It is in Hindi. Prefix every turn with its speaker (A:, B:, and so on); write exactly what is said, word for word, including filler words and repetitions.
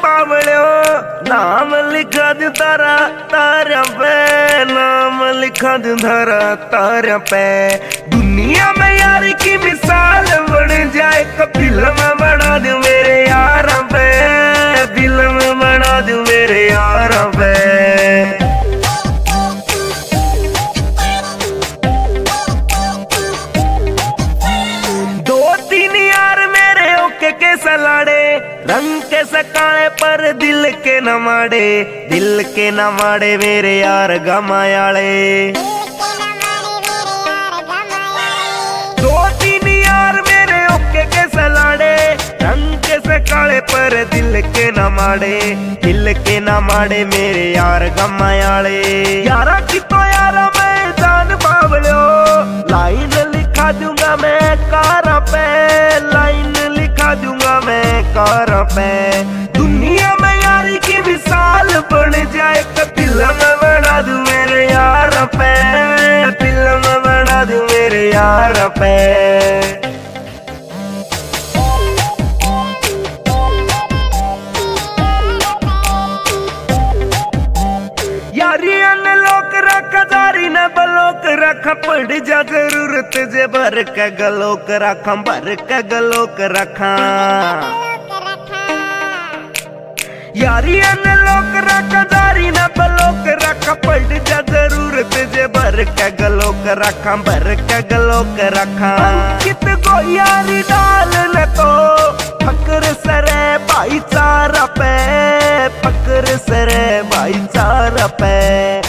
A: बावड़ो नाम लिखा दू तारा तारा पे, नाम लिखा दू तारा तारा पे। दुनिया में यार की मिसाल बन जाए, फिल्म बना दू मेरे यार पे, फिल्म बना दू मेरे यार पे। के सलाड़े रंग के सकाए पर दिल के न माड़े, दिल के न माड़े मेरे यार गमायाले। दो तीन यार मेरे ओके के सलाड़े रंग के सकाए पर दिल के न माड़े, दिल के न माड़े मेरे यार गमायाले। यारा की तो यारा मैं जान बावलो, लाइन लिखा दूंगा मैं कारा पे, लाइन लिखा दूंगा मैं कार पे। दुनिया में यारी की मिसाल बन जाए, फिल्म बना दूं मेरे यार पे, फिल्म बना दूं मेरे यार पे। यारियां ने लोक रखा जारी न बलोक रखा, पड़ जा जरूरत जे भर के गलोक रखा, भर के गलोक रखा। यारियां ने लोक रखा जारी न बलोक रखा, पड़ जा जरूरत जे भर के गलोक रखा, भर के गलोक रखा। कित को यारी डाल न तो फकर सरे भाईचारा पे, फकर सरे भाईचारा पे।